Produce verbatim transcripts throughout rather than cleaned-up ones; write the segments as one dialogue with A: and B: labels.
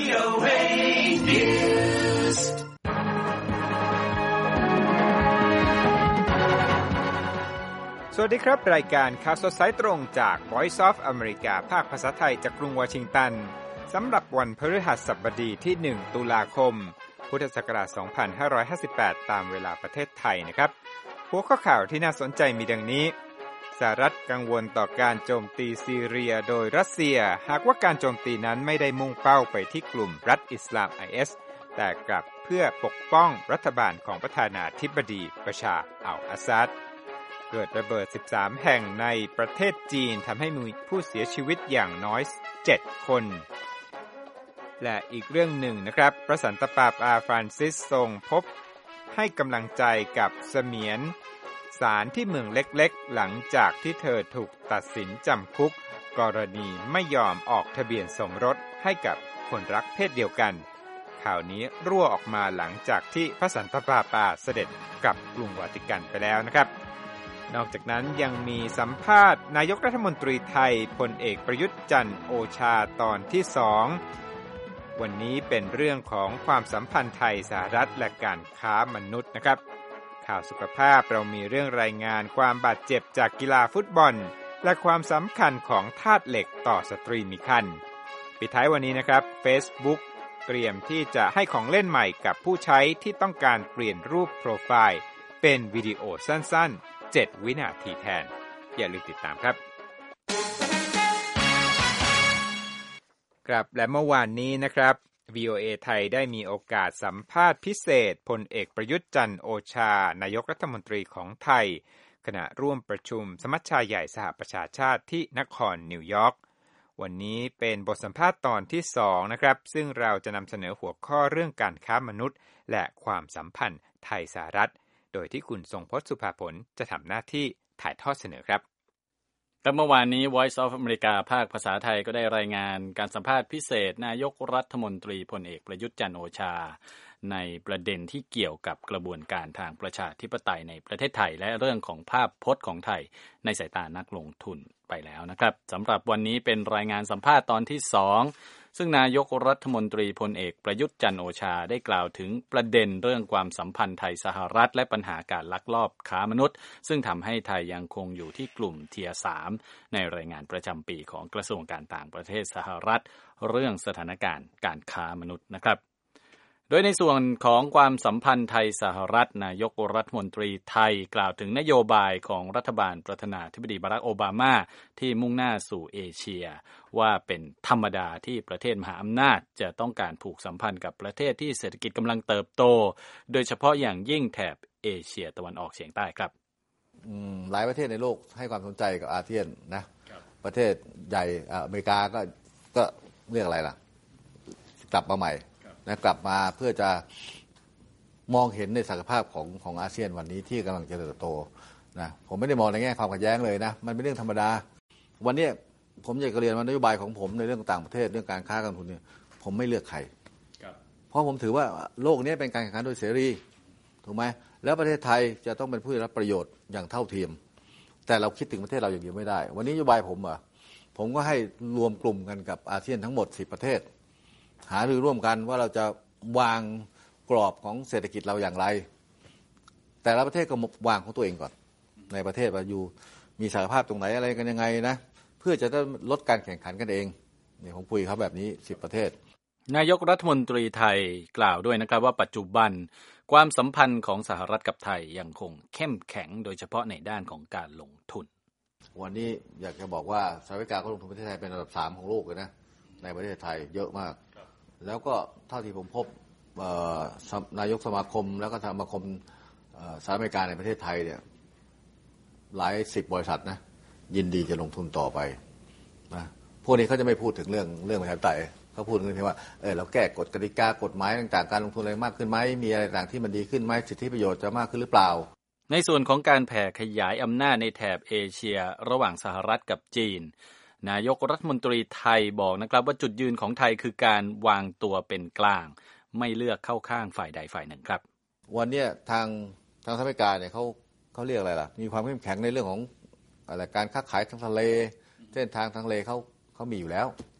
A: โอ เอ News
B: สวัสดีครับรายการข่าวสดสายตรงจาก Voice of America ภาคภาษาไทยจากกรุงวอชิงตันสำหรับวันพฤหัสบดีที่หนึ่งตุลาคมพุทธศักราชสองพันห้าร้อยห้าสิบแปดตามเวลาประเทศไทยนะครับหัวข้อข่าวที่น่าสนใจมีดังนี้สหรัฐกังวลต่อการโจมตีซีเรียโดยรัสเซียหากว่าการโจมตีนั้นไม่ได้มุ่งเป้าไปที่กลุ่มรัฐอิสลาม ไอ เอส แต่กลับเพื่อปกป้องรัฐบาลของประธานาธิบดีบัชาร์ อัล อาซัดเกิดระเบิดสิบสามแห่งในประเทศจีนทำให้มีผู้เสียชีวิตอย่างน้อยเจ็ดคนและอีกเรื่องหนึ่งนะครับพระสันตะปาปาฟรานซิสทรงพบให้กำลังใจกับเสมียนศาลที่เมืองเล็กๆหลังจากที่เธอถูกตัดสินจำคุกกรณีไม่ยอมออกทะเบียนสมรสให้กับคนรักเพศเดียวกันข่าวนี้รั่วออกมาหลังจากที่พระสันตะปาปาเสด็จกลับกรุงวาติกันไปแล้วนะครับนอกจากนั้นยังมีสัมภาษณ์นายกรัฐมนตรีไทยพลเอกประยุทธ์จันทร์โอชาตอนที่สองวันนี้เป็นเรื่องของความสัมพันธ์ไทยสหรัฐและการค้ามนุษย์นะครับข่าวสุขภาพเรามีเรื่องรายงานความบาดเจ็บจากกีฬาฟุตบอลและความสำคัญของธาตุเหล็กต่อสตรีมีครรภ์ปิดท้ายวันนี้นะครับ Facebook เตรียมที่จะให้ของเล่นใหม่กับผู้ใช้ที่ต้องการเปลี่ยนรูปโปรไฟล์เป็นวิดีโอสั้นๆเจ็ดวินาทีแทนอย่าลืมติดตามครับครับและเมื่อวานนี้นะครับ วี โอ เอ ไทยได้มีโอกาสสัมภาษณ์พิเศษพลเอกประยุทธ์จันทร์โอชานายกรัฐมนตรีของไทยขณะร่วมประชุมสมัชชาใหญ่สหประชาชาติที่นครนิวยอร์กวันนี้เป็นบทสัมภาษณ์ตอนที่สองนะครับซึ่งเราจะนำเสนอหัวข้อเรื่องการค้ามนุษย์และความสัมพันธ์ไทยสหรัฐโดยที่คุณทรงพจน์สุภาผลจะทำหน้าที่ถ่ายทอดเสนอครับ
C: แต่เมื่อวานนี้ Voice of America ภาคภาษาไทยก็ได้รายงานการสัมภาษณ์พิเศษนายกรัฐมนตรีพลเอกประยุทธ์จันทร์โอชาในประเด็นที่เกี่ยวกับกระบวนการทางประชาธิปไตยในประเทศไทยและเรื่องของภาพพจน์ของไทยในสายตานักลงทุนไปแล้วนะครับสำหรับวันนี้เป็นรายงานสัมภาษณ์ตอนที่สองซึ่งนายกรัฐมนตรีพลเอกประยุทธ์จันทร์โอชาได้กล่าวถึงประเด็นเรื่องความสัมพันธ์ไทยสหรัฐและปัญหาการลักลอบค้ามนุษย์ซึ่งทำให้ไทยยังคงอยู่ที่กลุ่มเทียร์สามในรายงานประจำปีของกระทรวงการต่างประเทศสหรัฐเรื่องสถานการณ์การค้ามนุษย์นะครับโดยในส่วนของความสัมพันธ์ไทยสหรัฐนายกรัฐมนตรีไทยกล่าวถึงนโยบายของรัฐบาลประธานาธิบดีบารักโอบามาที่มุ่งหน้าสู่เอเชียว่าเป็นธรรมดาที่ประเทศมหาอำนาจจะต้องการผูกสัมพันธ์กับประเทศที่เศรษฐกิจกำลังเติบโตโดยเฉพาะอย่างยิ่งแถบเอเชียตะวันออกเฉียงใต้ครับ
D: หลายประเทศในโลกให้ความสนใจกับอาเซียนนะประเทศใหญ่อเมริกาก็ก็เรียกอะไรล่ะกลับมาใหม่นะกลับมาเพื่อจะมองเห็นในศักยภาพของของอาเซียนวันนี้ที่กำลังจะเติบโตนะผมไม่ได้มองในแง่ความขัดแย้งเลยนะมันเป็นเรื่องธรรมดาวันนี้ผมอยากจะเรียนว่านโยบายของผมในเรื่องต่างประเทศเรื่องการค้าการลงทุนเนี่ยผมไม่เลือกใครเพราะผมถือว่าโลกนี้เป็นการแข่งขันโดยเสรีถูกไหมแล้วประเทศไทยจะต้องเป็นผู้ได้รับประโยชน์อย่างเท่าเทียมแต่เราคิดถึงประเทศเราอย่างเดียวไม่ได้วันนี้นโยบายผมอ่ะผมก็ให้รวมกลุ่มกันกับอาเซียนทั้งหมดสิบประเทศหารือร่วมกันว่าเราจะวางกรอบของเศรษฐกิจเราอย่างไรแต่ละประเทศก็วางของตัวเองก่อนในประเทศว่าอยู่มีศักยภาพตรงไหนอะไรกันยังไงนะเพื่อจะได้ลดการแข่งขันกันเองนี่ผมคุยครับแบบนี้สิบประเทศ
C: นายกรัฐมนตรีไทยกล่าวด้วยนะครับว่าปัจจุบันความสัมพันธ์ของสหรัฐกับไทยยังคงเข้มแข็งโดยเฉพาะในด้านของการลงทุน
D: วันนี้อยากจะบอกว่าสหรัฐอเมริกาเขาลงทุนประเทศไทยเป็นอันดับสามของโลกเลยนะในประเทศไทยเยอะมากแล้วก็เท่าที่ผมพบนายกสมาคมแล้วก็สมาคมสหรัฐอเมริกาในประเทศไทยเนี่ยหลายสิบบริษัทนะยินดีจะลงทุนต่อไปนะพวกนี้เขาจะไม่พูดถึงเรื่องเรื่องประชาธิปไตยเขาพูดถึงที่ว่าเออเราแก้กฎกติกากฎหมายต่างๆการลงทุนอะไรมากขึ้นไหมมีอะไรต่างที่มันดีขึ้นไหมสิทธิประโยชน์จะมากขึ้นหรือเปล่า
C: ในส่วนของการแผ่ขยายอำนาจในแถบเอเชียระหว่างสหรัฐกับจีนนายกรัฐมนตรีไทยบอกนะครับว่าจุดยืนของไทยคือการวางตัวเป็นกลางไม่เลือกเข้าข้างฝ่ายใดฝ่ายหนึ่งครับ
D: วันนี้ทางทางสหรัฐอเมริกาเนี่ยเขาเขาเรียกอะไรล่ะมีความเข้มแข็งในเรื่องของอะไรการค้าขายทางทะเลเส้นทางทางทะเลเขาเขามีอยู่แล้ว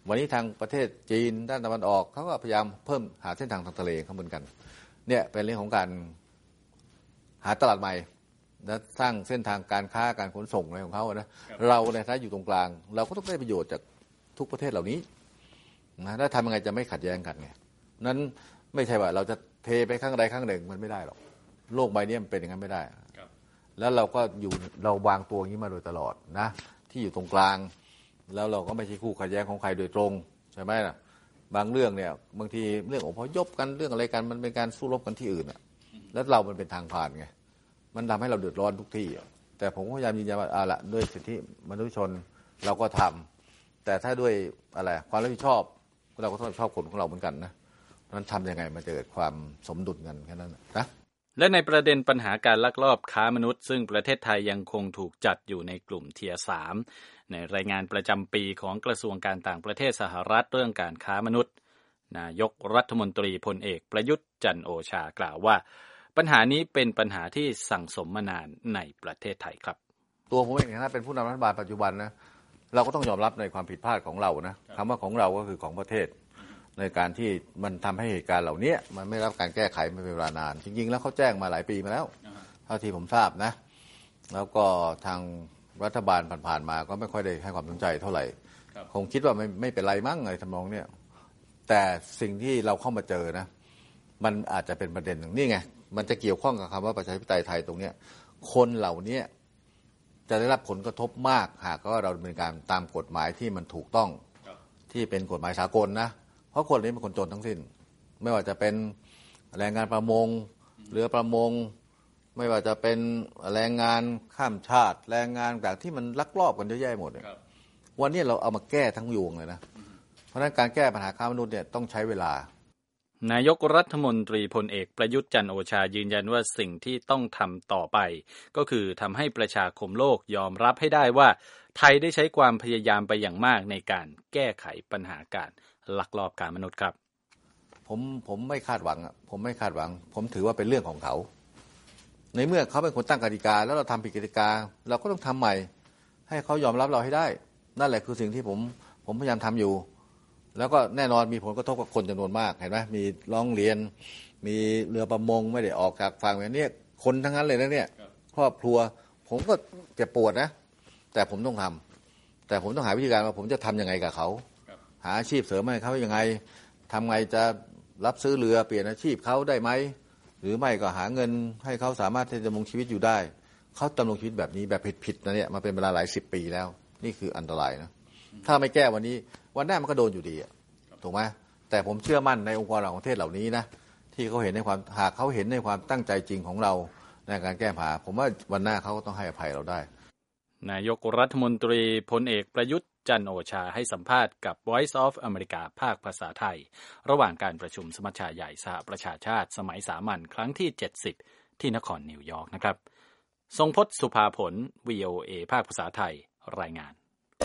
D: วันนี้ทางประเทศจีนด้านตะวันออกเขาก็พยายามเพิ่มหาเส้นทางทางทะเลเขาเหมือนกันเนี่ยเป็นเรื่องของการหาตลาดใหม่และสร้างเส้นทางการค้าการขนส่งอะไรของเขานะเราในฐานะอยู่ตรงกลางเราก็ต้องได้ประโยชน์จากทุกประเทศเหล่านี้นะแล้วทำยังไงจะไม่ขัดแย้งกันไงนั้นไม่ใช่ว่าเราจะเทไปข้างใดข้างหนึ่งมันไม่ได้หรอกโลกใบนี้มันเป็นอย่างนั้นไม่ได้แล้วเราก็อยู่เราวางตัวอย่างนี้มาโดยตลอดนะที่อยู่ตรงกลางแล้วเราก็ไม่ใช่คู่ขัดแย้งของใครโดยตรงใช่ไหมล่ะบางเรื่องเนี่ยบางทีเรื่องอพยพกันเรื่องอะไรกันมันเป็นการสู้รบกันที่อื่นอ่ะแล้วเรามันเป็นทางผ่านไงมันทำให้เราเดือดร้อนทุกที่แต่ผมก็พยายามยืนยันว่าอ่าละด้วยสิทธิมนุษยชนเราก็ทำแต่ถ้าด้วยอะไรความรับผิดชอบเราก็ต้องรับผิดชอบคนของเราเหมือนกันนะนั้นทำยังไงมันจะเกิดความสมดุลกันแค่นั้นนะ
C: และในประเด็นปัญหาการลักลอบค้ามนุษย์ซึ่งประเทศไทยยังคงถูกจัดอยู่ในกลุ่มเทียร์สามในรายงานประจำปีของกระทรวงการต่างประเทศสหรัฐเรื่องการค้ามนุษย์นายกรัฐมนตรีพลเอกประยุทธ์จันทร์โอชากล่าวว่าปัญหานี้เป็นปัญหาที่สั่งสมมานานในประเทศไทยครับ
D: ตัวผมเองนะเป็นผู้นำรัฐบาลปัจจุบันนะเราก็ต้องยอมรับในความผิดพลาดของเรานะคำว่าของเราก็คือของประเทศในการที่มันทำให้เหตุการณ์เหล่านี้มันไม่รับการแก้ไขไม่เป็นเวลานานจริงๆแล้วเขาแจ้งมาหลายปีมาแล้วเท่าที่ผมทราบนะแล้วก็ทางรัฐบาลผ่านๆมาก็ไม่ค่อยได้ให้ความสนใจเท่าไหร่คงคิดว่าไม่ไม่เป็นไรมั้งอะไรทำนองเนี้ยแต่สิ่งที่เราเข้ามาเจอนะมันอาจจะเป็นประเด็นหนึ่งนี่ไงมันจะเกี่ยวข้องกับคำว่าประชาธิปไตยไทยตรงเนี้ยคนเหล่านี้จะได้รับผลกระทบมากหากว่าเราดำเนินการตามกฎหมายที่มันถูกต้องที่เป็นกฎหมายสากลนะเพราะคนนี้เป็นคนจนทั้งสิ้นไม่ว่าจะเป็นแรงงานประมงเรือประมงไม่ว่าจะเป็นแรงงานข้ามชาติแรงงานต่างที่มันลักลอบกันเยอะแยะหมดวันนี้เราเอามาแก้ทั้งยวงเลยนะเพราะฉะนั้นการแก้ปัญหาค้ามนุษย์เนี่ยต้องใช้เวลาน
C: ายกรัฐมนตรีพลเอกประยุทธ์จันทร์โอชายืนยันว่าสิ่งที่ต้องทำต่อไปก็คือทำให้ประชาคมโลกยอมรับให้ได้ว่าไทยได้ใช้ความพยายามไปอย่างมากในการแก้ไขปัญหาการลักลอบค้ามนุษย์ครับ
D: ผมผมไม่คาดหวังผมไม่คาดหวังผมถือว่าเป็นเรื่องของเขาในเมื่อเขาเป็นคนตั้งกติกาแล้วเราทำผิดกติกาเราก็ต้องทำใหม่ให้เขายอมรับเราให้ได้นั่นแหละคือสิ่งที่ผมผมพยายามทำอยู่แล้วก็แน่นอนมีผลกระทบกับคนจำนวนมากเห็นไหมมีร้องเรียนมีเรือประมงไม่ได้ออกจากฝั่งอย่างนี้คนทั้งนั้นเลยนะเนี่ยครอบครัวผมก็เจ็บปวดนะแต่ผมต้องทำแต่ผมต้องหาวิธีการว่าผมจะทำยังไงกับเขาหาอาชีพเสริมให้เขายังไงทำไงจะรับซื้อเรือเปลี่ยนอาชีพเขาได้ไหมหรือไม่ก็หาเงินให้เขาสามารถที่จะดำรงชีวิตอยู่ได้เขาดำรงชีวิตแบบนี้แบบผิดๆนะเนี่ยมาเป็นเวลาหลายสิบปีแล้วนี่คืออันตรายนะถ้าไม่แก้วันนี้วันหน้ามันก็โดนอยู่ดีถูกไหมแต่ผมเชื่อมั่นในองค์กรของประเทศเหล่านี้นะที่เขาเห็นในความหากเขาเห็นในความตั้งใจจริงของเราในการแก้ปัญหาผมว่าวันหน้าเขาก็ต้องให้อภัยเราได้
C: นายกรัฐมนตรีพลเอกประยุทธ์จันทร์โอชาให้สัมภาษณ์กับ Voice of America ภาคภาษาไทยระหว่างการประชุมสมัชชาใหญ่สหประชาชาติสมัยสามัญครั้งที่เจ็ดสิบที่นครนิวยอร์กนะครับทรงพจน์สุภาผล วี โอ เอ ภาคภาษาไทยรายงาน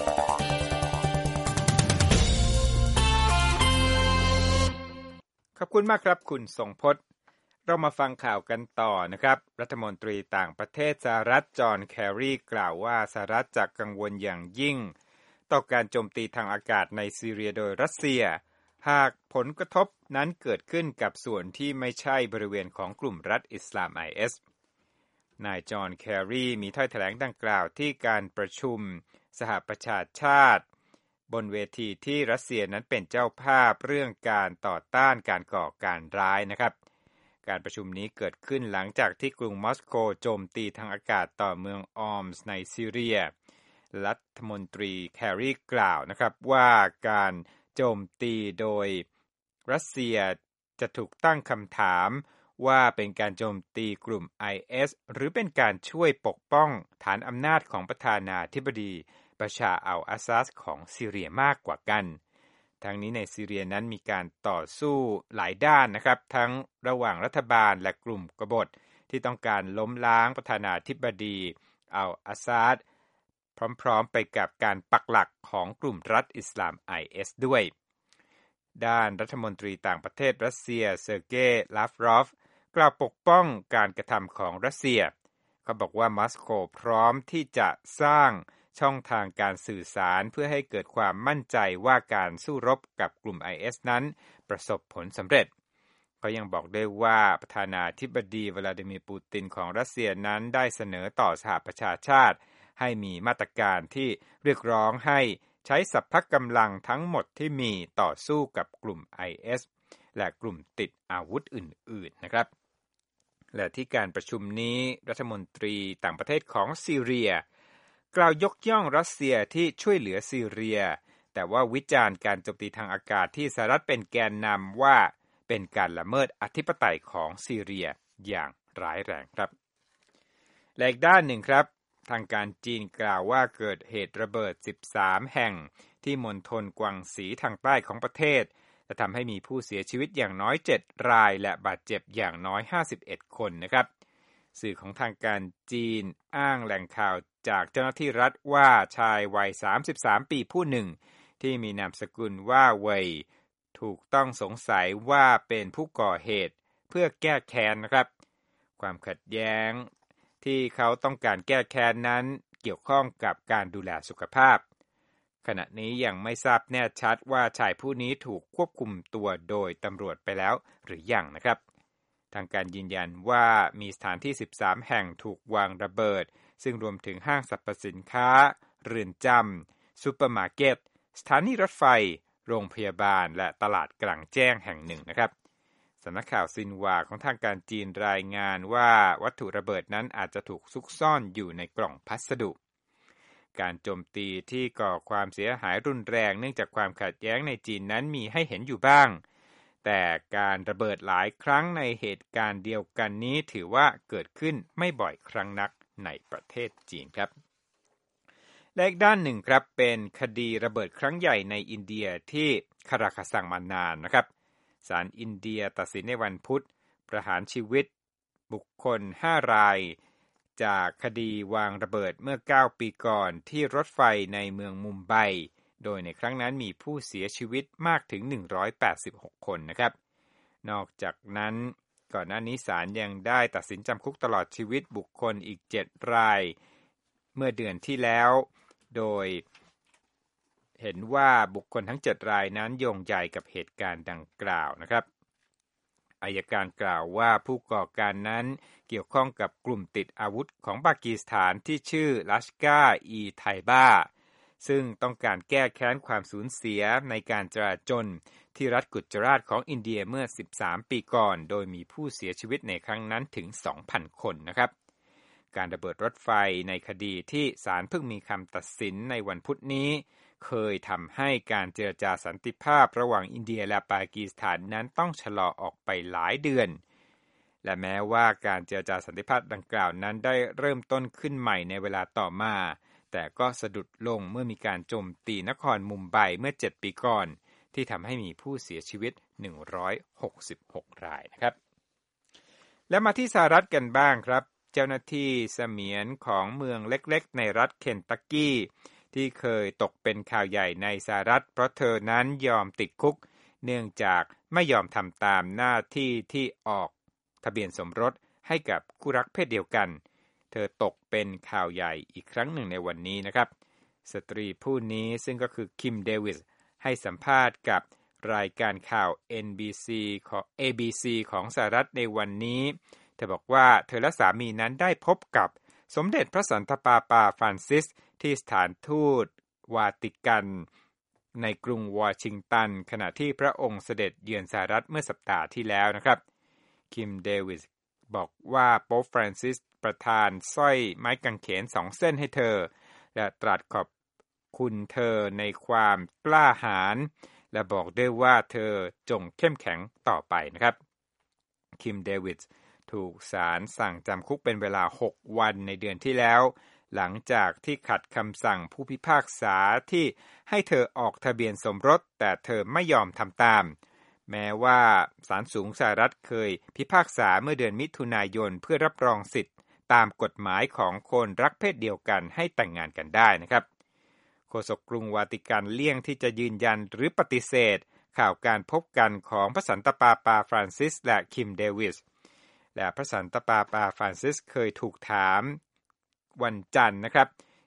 B: ขอบคุณมากครับคุณทรงพจน์เรามาฟังข่าวกันต่อนะครับรัฐมนตรีต่างประเทศสหรัฐจอห์นแคร์รีกล่าวว่าสหรัฐจะกังวลอย่างยิ่งต่อการโจมตีทางอากาศในซีเรียโดยรัสเซียหากผลกระทบนั้นเกิดขึ้นกับส่วนที่ไม่ใช่บริเวณของกลุ่มรัฐอิสลาม ไอ เอส นายจอห์นแคร์รีมีถ้อยแถลงดังกล่าวที่การประชุมสหประชาชาติบนเวทีที่รัสเซียนั้นเป็นเจ้าภาพเรื่องการต่อต้านการก่อการร้ายนะครับการประชุมนี้เกิดขึ้นหลังจากที่กรุงมอสโกโจมตีทางอากาศต่อเมืองออมส์ในซีเรียรัฐมนตรีแคร์รีกล่าวนะครับว่าการโจมตีโดยรัสเซียจะถูกตั้งคำถามว่าเป็นการโจมตีกลุ่ม ไอ เอส หรือเป็นการช่วยปกป้องฐานอำนาจของประธานาธิบดีบาชาร์ อัล อาซัดของซีเรียมากกว่ากันทั้งนี้ในซีเรียนั้นมีการต่อสู้หลายด้านนะครับทั้งระหว่างรัฐบาลและกลุ่มกบฏที่ต้องการล้มล้างประธานาธิบดีอัล อาซัดพร้อมๆไปกับการปักหลักของกลุ่มรัฐอิสลาม ไอ เอส ด้วยด้านรัฐมนตรีต่างประเทศรัสเซียเซอร์เกย์ลาฟรอฟกล่าวปกป้องการกระทำของรัสเซียเขาบอกว่ามอสโกพร้อมที่จะสร้างช่องทางการสื่อสารเพื่อให้เกิดความมั่นใจว่าการสู้รบกับกลุ่ม ไอ เอส นั้นประสบผลสำเร็จเขายังบอกด้วยว่าประธานาธิบดีวลาดิเมียร์ปูตินของรัสเซียนั้นได้เสนอต่อสหประชาชาติให้มีมาตรการที่เรียกร้องให้ใช้สรรพกำลังทั้งหมดที่มีต่อสู้กับกลุ่ม ไอ เอส และกลุ่มติดอาวุธอื่นๆนะครับและที่การประชุมนี้รัฐมนตรีต่างประเทศของซีเรียกล่าวยกย่องรัสเซียที่ช่วยเหลือซีเรียแต่ว่าวิจารณ์การโจมตีทางอากาศที่สหรัฐเป็นแกนนำว่าเป็นการละเมิดอธิปไตยของซีเรียอย่างร้ายแรงครับและอีกด้านหนึ่งครับทางการจีนกล่าวว่าเกิดเหตุระเบิดสิบสามแห่งที่มณฑลกวางสีทางใต้ของประเทศจะทำให้มีผู้เสียชีวิตอย่างน้อยเจ็ดรายและบาดเจ็บอย่างน้อยห้าสิบเอ็ดคนนะครับสื่อของทางการจีนอ้างแหล่งข่าวจากเจ้าหน้าที่รัฐว่าชายวัยสามสิบสามปีผู้หนึ่งที่มีนามสกุลว่าเว่ยถูกต้องสงสัยว่าเป็นผู้ก่อเหตุเพื่อแก้แค้นนะครับความขัดแย้งที่เขาต้องการแก้แค้นนั้นเกี่ยวข้องกับการดูแลสุขภาพขณะนี้ยังไม่ทราบแน่ชัดว่าชายผู้นี้ถูกควบคุมตัวโดยตำรวจไปแล้วหรือยังนะครับทางการยืนยันว่ามีสถานที่สิบสามแห่งถูกวางระเบิดซึ่งรวมถึงห้างสรรพสินค้าเรือนจำซุปเปอร์มาร์เก็ตสถานีรถไฟโรงพยาบาลและตลาดกลางแจ้งแห่งหนึ่งนะครับสำนักข่าวซินหวาของทางการจีนรายงานว่าวัตถุระเบิดนั้นอาจจะถูกซุกซ่อนอยู่ในกล่องพัสดุการโจมตีที่ก่อความเสียหายรุนแรงเนื่องจากความขัดแย้งในจีนนั้นมีให้เห็นอยู่บ้างแต่การระเบิดหลายครั้งในเหตุการณ์เดียวกันนี้ถือว่าเกิดขึ้นไม่บ่อยครั้งนักในประเทศจีนครับและอีกด้านหนึ่งครับเป็นคดีระเบิดครั้งใหญ่ในอินเดียที่คาราคาซังมานานนะครับศาลอินเดียตัดสินในวันพุธประหารชีวิตบุคคลห้ารายจากคดีวางระเบิดเมื่อเก้าปีก่อนที่รถไฟในเมืองมุมไบโดยในครั้งนั้นมีผู้เสียชีวิตมากถึงหนึ่งร้อยแปดสิบหกคนนะครับนอกจากนั้นก่อนหน้านี้ศาลยังได้ตัดสินจำคุกตลอดชีวิตบุคคลอีกเจ็ดรายเมื่อเดือนที่แล้วโดยเห็นว่าบุคคลทั้งเจ็ดรายนั้นโยงใยกับเหตุการณ์ดังกล่าวนะครับอัยการกล่าวว่าผู้ก่อการนั้นเกี่ยวข้องกับกลุ่มติดอาวุธของปากีสถานที่ชื่อลัชกาอีไทบาซึ่งต้องการแก้แค้นความสูญเสียในการจราจรที่รัฐกุจราตของอินเดียเมื่อสิบสามปีก่อนโดยมีผู้เสียชีวิตในครั้งนั้นถึง สองพัน คนนะครับการระเบิดรถไฟในคดีที่ศาลเพิ่งมีคำตัดสินในวันพุธนี้เคยทำให้การเจรจาสันติภาพระหว่างอินเดียและปากีสถานนั้นต้องชะลอออกไปหลายเดือนและแม้ว่าการเจรจาสันติภาพดังกล่าวนั้นได้เริ่มต้นขึ้นใหม่ในเวลาต่อมาแต่ก็สะดุดลงเมื่อมีการโจมตีนครมุมไบเมื่อเจ็ดปีก่อนที่ทำให้มีผู้เสียชีวิตหนึ่งร้อยหกสิบหกรายนะครับและมาที่สหรัฐกันบ้างครับเจ้าหน้าที่เสมียนของเมืองเล็กๆในรัฐเคนตักกี้ที่เคยตกเป็นข่าวใหญ่ในสหรัฐเพราะเธอนั้นยอมติดคุกเนื่องจากไม่ยอมทำตามหน้าที่ที่ออกทะเบียนสมรสให้กับคู่รักเพศเดียวกันเธอตกเป็นข่าวใหญ่อีกครั้งหนึ่งในวันนี้นะครับสตรีผู้นี้ซึ่งก็คือคิมเดวิสให้สัมภาษณ์กับรายการข่าว เอ็น บี ซี ของ เอ บี ซี ของสหรัฐในวันนี้เธอบอกว่าเธอและสามีนั้นได้พบกับสมเด็จพระสันตะปาปาฟรานซิสที่สถานทูตวาติกันในกรุงวอชิงตันขณะที่พระองค์เสด็จเยือนสหรัฐเมื่อสัปดาห์ที่แล้วนะครับคิมเดวิสบอกว่าโป๊ปฟรานซิสประทานสร้อยไม้กางเขนสองเส้นให้เธอและตรัสขอบคุณเธอในความกล้าหาญและบอกด้วยว่าเธอจงเข้มแข็งต่อไปนะครับคิมเดวิสถูกศาลสั่งจำคุกเป็นเวลาหกวันในเดือนที่แล้วหลังจากที่ขัดคำสั่งผู้พิพากษาที่ให้เธอออกทะเบียนสมรสแต่เธอไม่ยอมทำตามแม้ว่าศาลสูงสหรัฐเคยพิพากษาเมื่อเดือนมิถุนายนเพื่อรับรองสิทธิ์ตามกฎหมายของคนรักเพศเดียวกันให้แต่งงานกันได้นะครับโฆษกกรุงวาติกันเลี่ยงที่จะยืนยันหรือปฏิเสธข่าวการพบกันของพระสันตะปาปาฟรานซิสและคิมเดวิสและพระสันตะปาปาฟรานซิสเคยถูกถามวันจันทร์นะครับ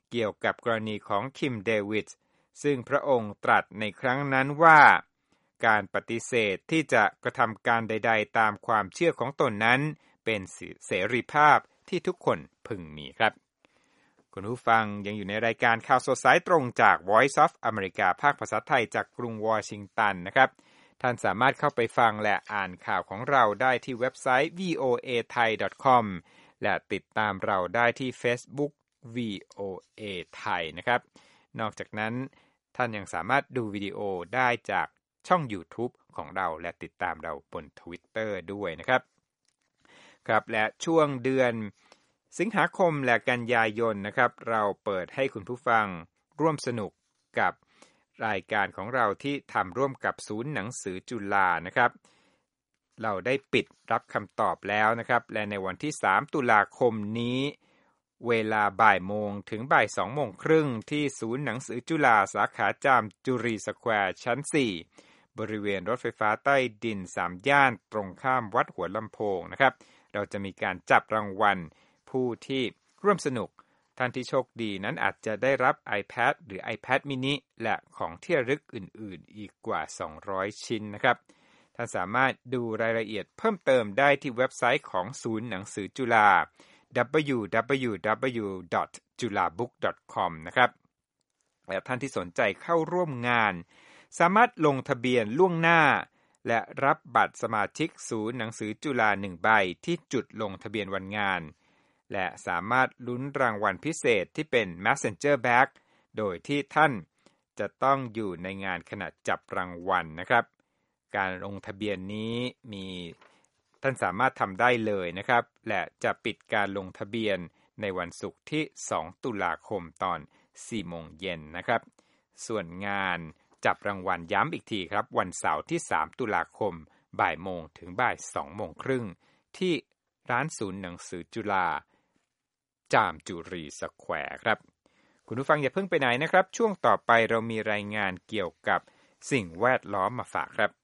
B: เกี่ยวกับกรณีของคิมเดวิดซึ่งพระองค์ตรัสในครั้งนั้นว่าการปฏิเสธที่จะกระทำการใดๆตามความเชื่อของตนนั้นเป็นเสรีภาพที่ทุกคนพึงมีครับคุณผู้ฟังยังอยู่ในรายการข่าวสดสายตรงจาก Voice of America ภาคภาษาไทยจากกรุงวอชิงตันนะครับท่านสามารถเข้าไปฟังและอ่านข่าวของเราได้ที่เว็บไซต์ วี โอ เอ ไทย ดอท คอม และติดตามเราได้ที่ Facebook วี โอ เอ ไทยนะครับนอกจากนั้นท่านยังสามารถดูวิดีโอได้จากช่อง YouTube ของเราและติดตามเราบน Twitter ด้วยนะครับครับและช่วงเดือนสิงหาคมและกันยายนนะครับเราเปิดให้คุณผู้ฟังร่วมสนุกกับรายการของเราที่ทำร่วมกับศูนย์หนังสือจุฬานะครับเราได้ปิดรับคำตอบแล้วนะครับและในวันที่สามตุลาคมนี้เวลาบ่ายโมงถึงบ่ายสองโมงครึ่งที่ศูนย์หนังสือจุฬาสาขาจามจุรีสแควร์ชั้นสี่บริเวณรถไฟฟ้าใต้ดินสามย่านตรงข้ามวัดหัวลำโพงนะครับเราจะมีการจับรางวัลผู้ที่ร่วมสนุกท่านที่โชคดีนั้นอาจจะได้รับ iPad หรือ iPad mini และของที่ระลึกอื่นๆอีกกว่าสองร้อยชิ้นนะครับท่านสามารถดูรายละเอียดเพิ่มเติมได้ที่เว็บไซต์ของศูนย์หนังสือจุฬา ดับเบิลยู ดับเบิลยู ดับเบิลยู ดอท จุฬาบุ๊ก ดอท คอม นะครับและท่านที่สนใจเข้าร่วมงานสามารถลงทะเบียนล่วงหน้าและรับบัตรสมาชิกศูนย์หนังสือจุฬาหนึ่งใบที่จุดลงทะเบียนวันงานและสามารถลุ้นรางวัลพิเศษที่เป็น Messenger Bag โดยที่ท่านจะต้องอยู่ในงานขณะจับรางวัลนะครับการลงทะเบียนนี้มีท่านสามารถทำได้เลยนะครับและจะปิดการลงทะเบียนในวันศุกร์ที่สองตุลาคมตอนสี่โมงเย็นนะครับส่วนงานจับรางวัลย้ำอีกทีครับวันเสาร์ที่สามตุลาคมบ่ายโมงถึงบ่ายสองโมงครึ่งที่ร้านศูนย์หนังสือจุฬาจามจุรีสแควร์ครับคุณผู้ฟังอย่าเพิ่งไปไหนนะครับช่วงต่อไปเรามีรายงานเกี่ยวกับสิ่งแวดล้อมมาฝากครับ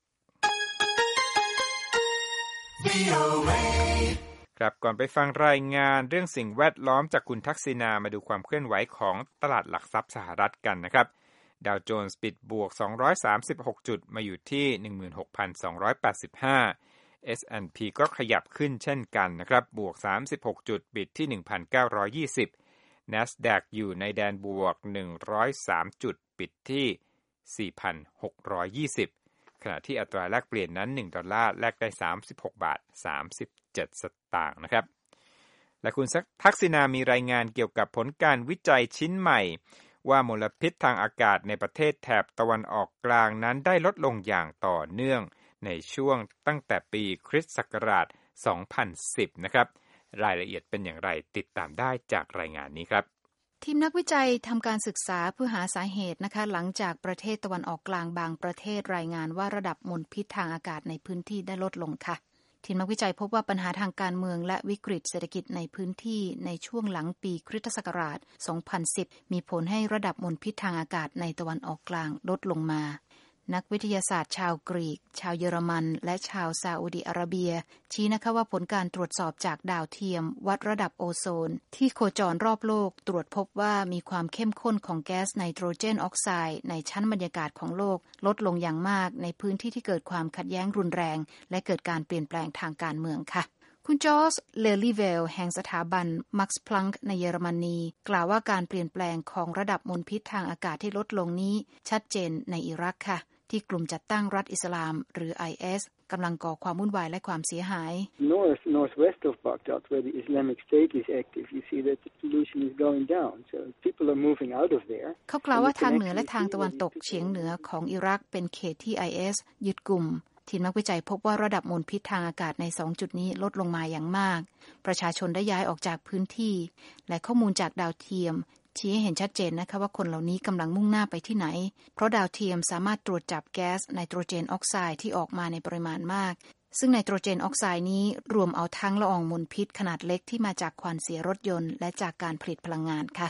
B: ครับก่อนไปฟังรายงานเรื่องสิ่งแวดล้อมจากคุณทักษิณามาดูความเคลื่อนไหวของตลาดหลักทรัพย์สหรัฐกันนะครับดาวโจนส์ปิดบวกสองร้อยสามสิบหกจุดมาอยู่ที่ หนึ่งหมื่นหกพันสองร้อยแปดสิบห้า เอส แอนด์ พี ก็ขยับขึ้นเช่นกันนะครับบวกสามสิบหกจุดปิดที่ หนึ่งพันเก้าร้อยยี่สิบ NASDAQ อยู่ในแดนบวกหนึ่งร้อยสามจุดปิดที่ สี่พันหกร้อยยี่สิบ ขณะที่อัตราแลกเปลี่ยนนั้นหนึ่งดอลลาร์แลกได้สามสิบหกบาทสามสิบเจ็ดสตางค์นะครับและคุณทักษิณามีรายงานเกี่ยวกับผลการวิจัยชิ้นใหม่ว่ามลพิษทางอากาศในประเทศแถบตะวันออกกลางนั้นได้ลดลงอย่างต่อเนื่องในช่วงตั้งแต่ปีคริสต์ศักราชสองพันสิบนะครับรายละเอียดเป็นอย่างไรติดตามได้จากรายงานนี้ครับ
E: ทีมนักวิจัยทำการศึกษาเพื่อหาสาเหตุนะคะหลังจากประเทศตะวันออกกลางบางประเทศรายงานว่าระดับมลพิษทางอากาศในพื้นที่ได้ลดลงค่ะทีมนักวิจัยพบว่าปัญหาทางการเมืองและวิกฤตเศรษฐกิจในพื้นที่ในช่วงหลังปีคริสตศักราชสองพันสิบมีผลให้ระดับมลพิษทางอากาศในตะวันออกกลางลดลงมานักวิทยาศาสตร์ชาวกรีกชาวเยอรมันและชาวซาอุดิอาระเบียชี้นะคะว่าผลการตรวจสอบจากดาวเทียมวัดระดับโอโซนที่โคจรรอบโลกตรวจพบว่ามีความเข้มข้นของแก๊สไนโตรเจนออกไซด์ในชั้นบรรยากาศของโลกลดลงอย่างมากในพื้นที่ที่เกิดความขัดแย้งรุนแรงและเกิดการเปลี่ยนแปลงทางการเมืองค่ะคุณจอร์จเลลีเวลแห่งสถาบันมักซ์พลังก์ในเยอรมนีกล่าวว่าการเปลี่ยนแปลงของระดับมลพิษทางอากาศที่ลดลงนี้ชัดเจนในอิรักค่ะที่กลุ่มจัดตั้งรัฐอิสลามหรือ ไอ เอส กำลังก่อความวุ่นวายและความเสียหาย
F: North northwest of Baghdad where the Islamic State is active you see that the pollution is going down so people are moving out of there
E: เขากล่าวว่าทางเหนือและทางตะวันตกเฉียงเหนือของอิรักเป็นเขตที่ ไอ เอส ยึดกลุ่มทีมนักวิจัยพบว่าระดับมลพิษทางอากาศในสองจุดนี้ลดลงมาอย่างมากประชาชนได้ย้ายออกจากพื้นที่และข้อมูลจากดาวเทียมชี้ให้เห็นชัดเจนนะคะว่าคนเหล่านี้กำลังมุ่งหน้าไปที่ไหนเพราะดาวเทียมสามารถตรวจจับแก๊สไนโตรเจนออกไซด์ที่ออกมาในปริมาณมากซึ่งไนโตรเจนออกไซด์นี้รวมเอาทั้งละอองมลพิษขนาดเล็กที่มาจากควันเสียรถยนต์และจากการผลิตพลังงานค่ะ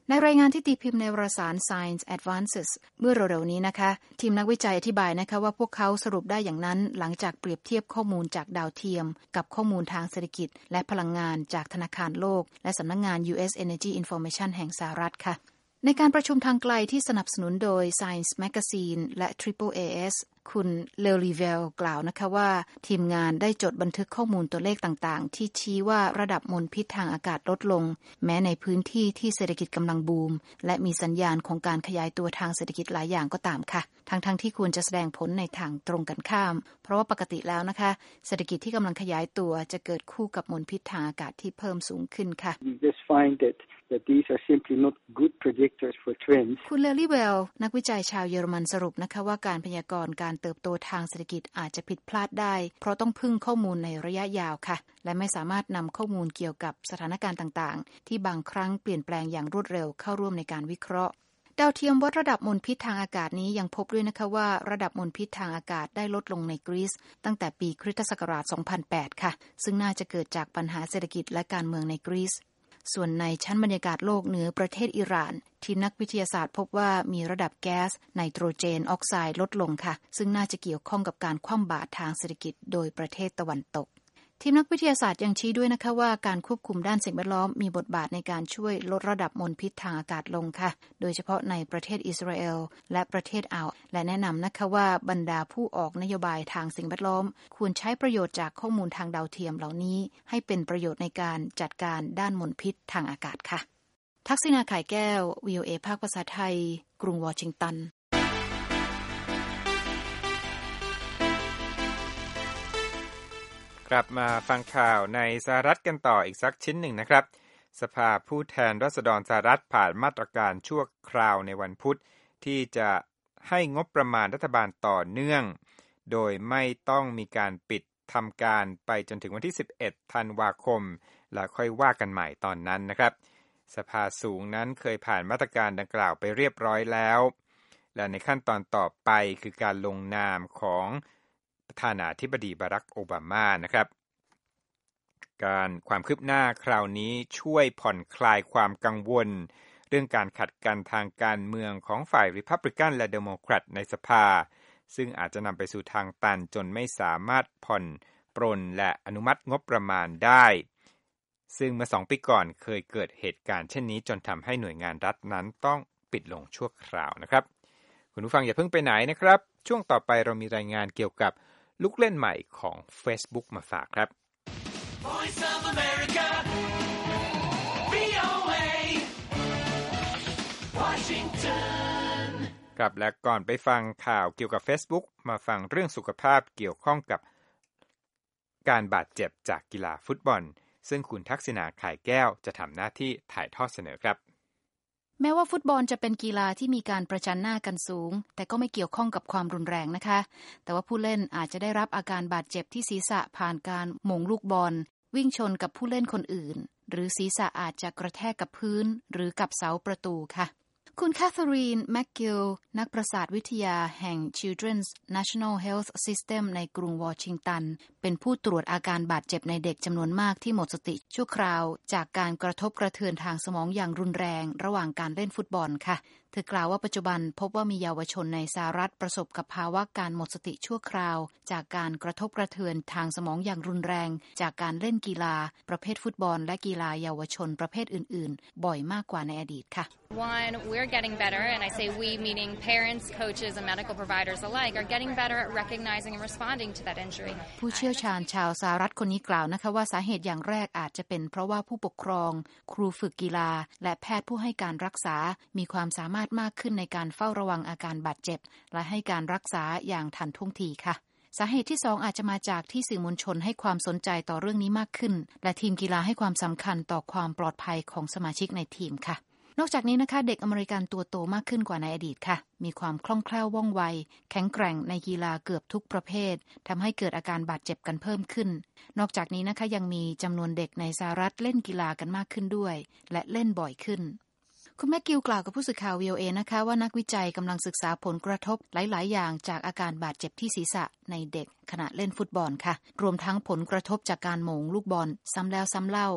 E: ในรายงานที่ตีพิมพ์ในวารสาร Science Advances เมื่อเร็วๆนี้นะคะทีมนักวิจัยอธิบายนะคะว่าพวกเขาสรุปได้อย่างนั้นหลังจากเปรียบเทียบข้อมูลจากดาวเทียมกับข้อมูลทางเศรษฐกิจและพลังงานจากธนาคารโลกและสำนักงาน ยู เอส Energy Information แห่งสหรัฐค่ะในการประชุมทางไกลที่สนับสนุนโดย Science Magazine และ ทริปเปิลเอ เอส คุณเลอรีเวลกล่าวนะคะว่าทีมงานได้จดบันทึกข้อมูลตัวเลขต่างๆที่ชี้ว่าระดับมลพิษทางอากาศลดลงแม้ในพื้นที่ที่เศรษฐกิจกำลังบูมและมีสัญญาณของการขยายตัวทางเศรษฐกิจหลายอย่างก็ตามค่ะทั้งๆที่ควรจะแสดงผลในทางตรงกันข้ามเพราะว่าปกติแล้วนะคะเศรษฐกิจที่กำลังขยายตัวจะเกิดคู่กับมลพิษทางอากาศที่เพิ่มสูงขึ้นค่ะ
F: We just find that that these are simply not good predictors for trends
E: คุณเลอรี่เวลนักวิจัยชาวเยอรมันสรุปนะคะว่าการพยากรณ์การเติบโตทางเศรษฐกิจอาจจะผิดพลาดได้เพราะต้องพึ่งข้อมูลในระยะยาวค่ะและไม่สามารถนำข้อมูลเกี่ยวกับสถานการณ์ต่างๆที่บางครั้งเปลี่ยนแปลงอย่างรวดเร็วเข้าร่วมในการวิเคราะห์ดาวเทียมวัดระดับมลพิษทางอากาศนี้ยังพบด้วยนะคะว่าระดับมลพิษทางอากาศได้ลดลงในกรีซตั้งแต่ปีคริสตศักราช สองพันแปด ค่ะซึ่งน่าจะเกิดจากปัญหาเศรษฐกิจและการเมืองในกรีซส่วนในชั้นบรรยากาศโลกเหนือประเทศอิหร่านทีมนักวิทยาศาสตร์พบว่ามีระดับแก๊สไนโตรเจนออกไซด์ลดลงค่ะซึ่งน่าจะเกี่ยวข้องกับการคว่ำบาตรทางเศรษฐกิจโดยประเทศตะวันตกทีมนักวิทยาศาสตร์ยังชี้ด้วยนะคะว่าการควบคุมด้านสิ่งแวดล้อมมีบทบาทในการช่วยลดระดับมลพิษทางอากาศลงค่ะโดยเฉพาะในประเทศอิสราเอลและประเทศอ่าวและแนะนำนะคะว่าบรรดาผู้ออกนโยบายทางสิ่งแวดล้อมควรใช้ประโยชน์จากข้อมูลทางดาวเทียมเหล่านี้ให้เป็นประโยชน์ในการจัดการด้านมลพิษทางอากาศค่ะทักษิณา ข่ายแก้ว วี โอ เอ ภาคภาษาไทยกรุงวอชิงตัน
B: กลับมาฟังข่าวในสหรัฐกันต่ออีกสักชิ้นหนึ่งนะครับสภาผู้แทนราษฎรสหรัฐผ่านมาตรการชั่วคราวในวันพุธที่จะให้งบประมาณรัฐบาลต่อเนื่องโดยไม่ต้องมีการปิดทำการไปจนถึงวันที่สิบเอ็ดธันวาคมแล้วค่อยว่ากันใหม่ตอนนั้นนะครับสภาสูงนั้นเคยผ่านมาตรการดังกล่าวไปเรียบร้อยแล้วและในขั้นตอนต่อไปคือการลงนามของประธานาธิบดีบารักโอบามานะครับการความคืบหน้าคราวนี้ช่วยผ่อนคลายความกังวลเรื่องการขัดกันทางการเมืองของฝ่ายริพับลิกันและเดโมแครตในสภาซึ่งอาจจะนำไปสู่ทางตันจนไม่สามารถผ่อนปรนและอนุมัติงบประมาณได้ซึ่งเมื่อสองปีก่อนเคยเกิดเหตุการณ์เช่นนี้จนทำให้หน่วยงานรัฐนั้นต้องปิดลงชั่วคราวนะครับคุณผู้ฟังอย่าเพิ่งไปไหนนะครับช่วงต่อไปเรามีรายงานเกี่ยวกับลูกเล่นใหม่ของ Facebook มาฝากครับ
A: Voice of America วี โอ เอ Washington
B: ครับและก่อนไปฟังข่าวเกี่ยวกับ Facebook มาฟังเรื่องสุขภาพเกี่ยวข้องกับการบาดเจ็บจากกีฬาฟุตบอลซึ่งคุณทักษิณา ข่ายแก้วจะทำหน้าที่ถ่ายทอดเสนอครับ
E: แม้ว่าฟุตบอลจะเป็นกีฬาที่มีการประจันหน้ากันสูงแต่ก็ไม่เกี่ยวข้องกับความรุนแรงนะคะแต่ว่าผู้เล่นอาจจะได้รับอาการบาดเจ็บที่ศีรษะผ่านการหม่งลูกบอลวิ่งชนกับผู้เล่นคนอื่นหรือศีรษะอาจจะกระแทกกับพื้นหรือกับเสาประตูค่ะคุณแคทเธอรีน แมคกิลนักประสาทวิทยาแห่ง Children's National Health System ในกรุงวอชิงตันเป็นผู้ตรวจอาการบาดเจ็บในเด็กจำนวนมากที่หมดสติชั่วคราวจากการกระทบกระเทือนทางสมองอย่างรุนแรงระหว่างการเล่นฟุตบอลค่ะเธอกล่าวว่าปัจจุบันพบว่ามีเยาวชนในสหรัฐประสบกับภาวะการหมดสติชั่วคราวจากการกระทบกระเทือนทางสมองอย่างรุนแรงจากการเล่นกีฬาประเภทฟุตบอลและกีฬาเยาวชนประเภทอื่นๆบ่อยมากกว่าในอดีตค่ะ
G: One, we're getting better, and I say we, meaning parents, coaches, and medical providers alike, are getting better at recognizing and responding to that injury.
E: ผู้เชี่ยวชาญชาวสหรัฐคนนี้กล่าวนะคะว่าสาเหตุอย่างแรกอาจจะเป็นเพราะว่าผู้ปกครองครูฝึกกีฬาและแพทย์ผู้ให้การรักษามีความสามารถมากขึ้นในการเฝ้าระวังอาการบาดเจ็บและให้การรักษาอย่างทันท่วงทีค่ะสาเหตุที่สองอาจจะมาจากที่สื่อมวลชนให้ความสนใจต่อเรื่องนี้มากขึ้นและทีมกีฬาให้ความสำคัญต่อความปลอดภัยของสมาชิกในทีมค่ะนอกจากนี้นะคะเด็กอเมริกันตัวโตมากขึ้นกว่าในอดีตค่ะมีความคล่องแคล่วว่องไวแข็งแกร่งในกีฬาเกือบทุกประเภททำให้เกิดอาการบาดเจ็บกันเพิ่มขึ้นนอกจากนี้นะคะยังมีจำนวนเด็กในสหรัฐเล่นกีฬากันมากขึ้นด้วยและเล่นบ่อยขึ้นคุณแม่กิลกล่าวกับผู้สื่อข่าว วี โอ เอ นะคะว่านักวิจัยกำลังศึกษาผลกระทบหลายๆอย่างจากอาการบาดเจ็บที่ศีรษะในเด็กขณะเล่นฟุตบอลค่ะรวมทั้งผลกระทบจากการหม่งลูกบอลซ้ำแล้วซ้ำเล่า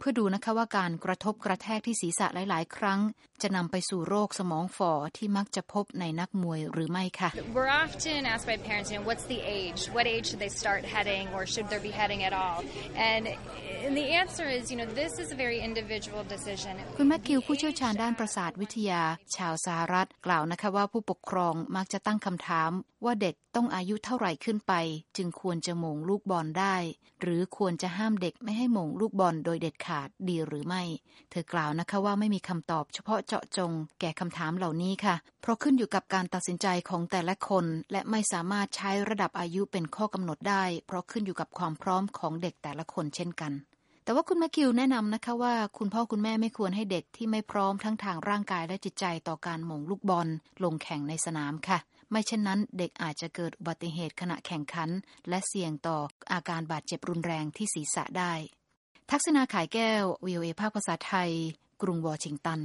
E: พื่อดูนะคะว่าการกระทบกระแทกที่ศีรษะหลายๆครั้งจะนำไปสู่โรคสมองฝ่อที่มักจะพบในนักมวยหรือไม่ค่ะ
G: We're often asked by parents, you know, what's the age? What age should they start heading, or should there be heading at all? And, and the answer is, you know, this is a very individual decision.
E: คุณแมคคิวผู้เชี่ยวชาญด้านประสาทวิทยาชาวสหรัฐกล่าวนะคะว่าผู้ปกครองมักจะตั้งคำถามว่าเด็กต้องอายุเท่าไหร่ขึ้นไปจึงควรจะโหม่งลูกบอลได้หรือควรจะห้ามเด็กไม่ให้โหม่งลูกบอลโดยเด็ดขาดดีหรือไม่เธอกล่าวนะคะว่าไม่มีคำตอบเฉพาะเจาะจงแก่คำถามเหล่านี้ค่ะเพราะขึ้นอยู่กับการตัดสินใจของแต่ละคนและไม่สามารถใช้ระดับอายุเป็นข้อกำหนดได้เพราะขึ้นอยู่กับความพร้อมของเด็กแต่ละคนเช่นกันแต่ว่าคุณแมคคิวแนะนำนะคะว่าคุณพ่อคุณแม่ไม่ควรให้เด็กที่ไม่พร้อมทั้งทางร่างกายและจิตใจต่อการโหม่งลูกบอลลงแข่งในสนามค่ะไม่เช่นนั้นเด็กอาจจะเกิดอุบัติเหตุขณะแข่งขันและเสี่ยงต่ออาการบาดเจ็บรุนแรงที่ศีรษะได้ทักษณาขายแก้ว วี โอ เอ ภาคภาษาไทยกรุงวอชิงตัน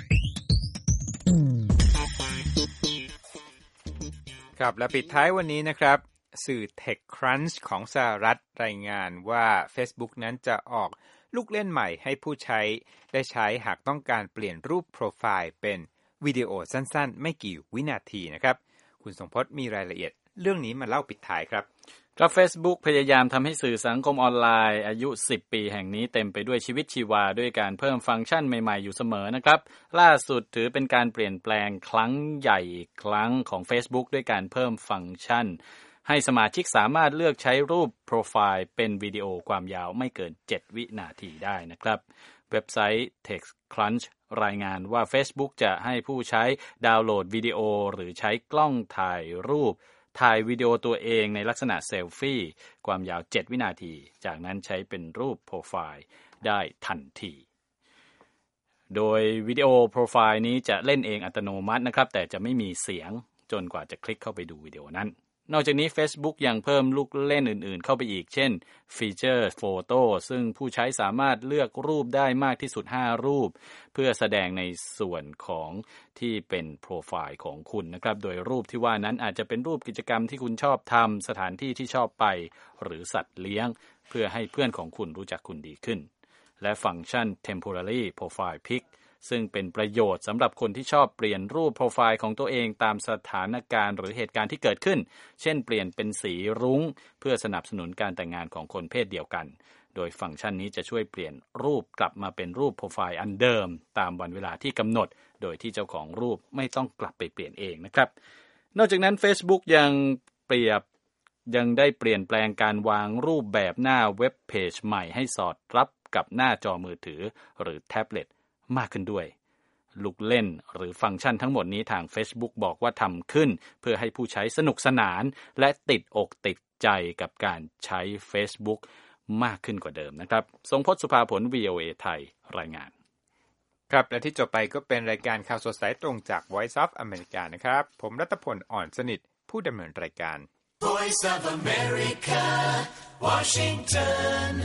B: ครับและปิดท้ายวันนี้นะครับสื่อ TechCrunch ของสหรัฐรายงานว่า Facebook นั้นจะออกลูกเล่นใหม่ให้ผู้ใช้ได้ใช้หากต้องการเปลี่ยนรูปโปรไฟล์เป็นวิดีโอสั้นๆไม่กี่วินาทีนะครับคุณสงพจน์มีรายละเอียดเรื่องนี้มาเล่าปิดท้ายครับ
C: ครับ Facebook พยายามทำให้สื่อสังคมออนไลน์อายุสิบปีแห่งนี้เต็มไปด้วยชีวิตชีวาด้วยการเพิ่มฟังก์ชันใหม่ๆอยู่เสมอนะครับล่าสุดถือเป็นการเปลี่ยนแปลงครั้งใหญ่อีกครั้งของ Facebook ด้วยการเพิ่มฟังก์ชันให้สมาชิกสามารถเลือกใช้รูปโปรไฟล์เป็นวิดีโอความยาวไม่เกินเจ็ดวินาทีได้นะครับเว็บไซต์ TechCrunch รายงานว่า Facebook จะให้ผู้ใช้ดาวน์โหลดวิดีโอหรือใช้กล้องถ่ายรูปถ่ายวิดีโอตัวเองในลักษณะเซลฟี่ความยาวเจ็ดวินาทีจากนั้นใช้เป็นรูปโปรไฟล์ได้ทันทีโดยวิดีโอโปรไฟล์นี้จะเล่นเองอัตโนมัตินะครับแต่จะไม่มีเสียงจนกว่าจะคลิกเข้าไปดูวิดีโอนั้นนอกจากนี้ Facebook ยังเพิ่มลูกเล่นอื่นๆเข้าไปอีกเช่นฟีเจอร์โฟโต้ซึ่งผู้ใช้สามารถเลือกรูปได้มากที่สุดห้ารูปเพื่อแสดงในส่วนของที่เป็นโปรไฟล์ของคุณนะครับโดยรูปที่ว่านั้นอาจจะเป็นรูปกิจกรรมที่คุณชอบทำสถานที่ที่ชอบไปหรือสัตว์เลี้ยงเพื่อให้เพื่อนของคุณรู้จักคุณดีขึ้นและฟังก์ชัน Temporary Profile Picซึ่งเป็นประโยชน์สำหรับคนที่ชอบเปลี่ยนรูปโปรไฟล์ของตัวเองตามสถานการณ์หรือเหตุการณ์ที่เกิดขึ้นเช่นเปลี่ยนเป็นสีรุ้งเพื่อสนับสนุนการแต่งงานของคนเพศเดียวกันโดยฟังก์ชันนี้จะช่วยเปลี่ยนรูปกลับมาเป็นรูปโปรไฟล์อันเดิมตามวันเวลาที่กำหนดโดยที่เจ้าของรูปไม่ต้องกลับไปเปลี่ยนเองนะครับนอกจากนั้น Facebook ยังเปรียบยังได้เปลี่ยนแปลงการวางรูปแบบหน้าเว็บเพจใหม่ให้สอดรับกับหน้าจอมือถือหรือแท็บเล็ตมากขึ้นด้วยลูกเล่นหรือฟังก์ชันทั้งหมดนี้ทาง Facebook บอกว่าทำขึ้นเพื่อให้ผู้ใช้สนุกสนานและติดอกติดใจกับการใช้ Facebook มากขึ้นกว่าเดิมนะครับทรงพจน์สุภาผล วี โอ เอ ไทยรายงาน
B: ครับและที่จบไปก็เป็นรายการข่าวสดสายตรงจาก Voice of America นะครับผมรัตพลอ่อนสนิทผู้ดำเนินรายการ
A: Voice of America Washington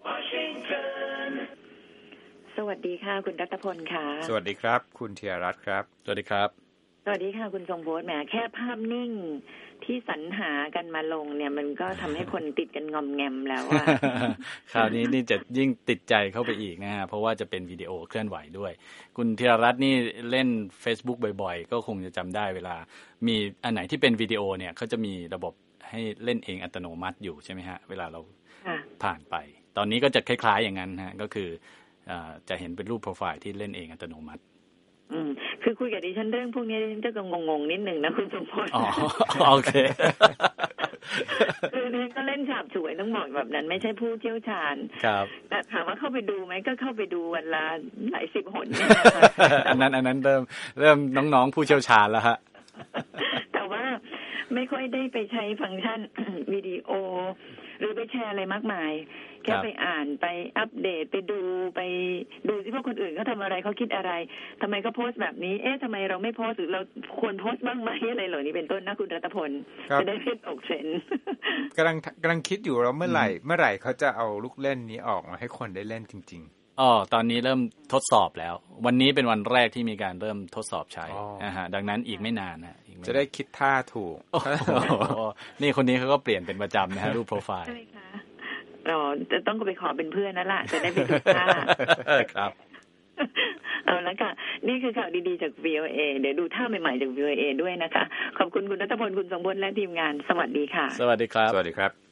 H: สวัสดีค่ะคุณรัตพลค่ะ
B: สวัสดีครับคุณธีรรัตน์ครับ
C: สวัสดีครับ
H: สวัสดีค่ะคุณทรงโพสแหมแค่ภาพนิ่งที่สรรหากันมาลงเนี่ยมันก็ทำให้คนติดกันงอมแงมแล้วอ่ะ
C: คราวนี้นี่จะยิ่งติดใจเข้าไปอีกนะฮะเพราะว่าจะเป็นวิดีโอเคลื่อนไหวด้วยคุณธีรรัตน์นี่เล่น Facebook บ่อยๆก็คงจะจำได้เวลามีอันไหนที่เป็นวิดีโอเนี่ยเขาจะมีระบบให้เล่นเองอัตโนมัติอยู่ใช่ไหมฮะเวลาเราผ่านไปตอนนี้ก็จะคล้ายๆอย่างนั้นฮะก็คือจะเห็นเป็นรูปโปรไฟล์ที่เล่นเองอัตโนมัติ
H: อืมคือคุยกับดิฉันเรื่องพวกนี้ดิฉันจะงงๆนิดนึงนะคุณสมพล
C: อ๋อโอเค
H: คือดิฉันก็เล่นฉาบฉวยต้องบอกแบบนั้นไม่ใช่ผู้เชี่ยวชาญ
C: ครับ
H: แต่ถามว่าเข้าไปดูไหมก็เข้าไปดูวันละหลายสิบหน
C: อันนั้นอันนั้นเริ่มเริ่มน้องๆผู้เชี่ยวชาญแล้วฮะ
H: แต่ว่าไม่ค่อยได้ไปใช้ฟังก์ชันวิดีโอหรือไปแชร์อะไรมากมายแค่ไปอ่านไปอัปเดตไปดูไปดูที่พวกคนอื่นเขาทำอะไรเขาคิดอะไรทำไมเขาโพสต์แบบนี้เอ๊ะทำไมเราไม่โพสต์หรือเราควรโพสต์บ้างไหมอะไรเหล่านี้เป็นต้นนะคุณรัตพลจะได้เล่นออกเทรนด์
B: กำลังกำลังคิดอยู่แล้วเมื่อไหร่เมื่อไหร่เขาจะเอาลูกเล่นนี้ออกมาให้คนได้เล่นจริงๆ
C: อ๋อตอนนี้เริ่มทดสอบแล้ววันนี้เป็นวันแรกที่มีการเริ่มทดสอบใช้นะฮะดังนั้นอีกไม่นานนะ
B: จะได้คิดท่าถูก
C: นี่คนนี้เขาก็เปลี่ยนเป็นประจำนะฮะรูปโปรไฟล์
H: ใช่ค่ะอ๋อจะต้องก็ไปขอเป็นเพื่อนนั่นแหละจะได้ไปดูท่า
C: ครับ
H: เอาละค่ะนี่คือข่าวดีๆจาก วี โอ เอ เดี๋ยวดูท่าใหม่ๆจาก วี โอ เอ ด้วยนะคะขอบคุณคุณณัฐพลคุณทรงพลและทีมงานสวัสดีค่ะ
C: สวัสดีครับ
B: สวัสดีครับ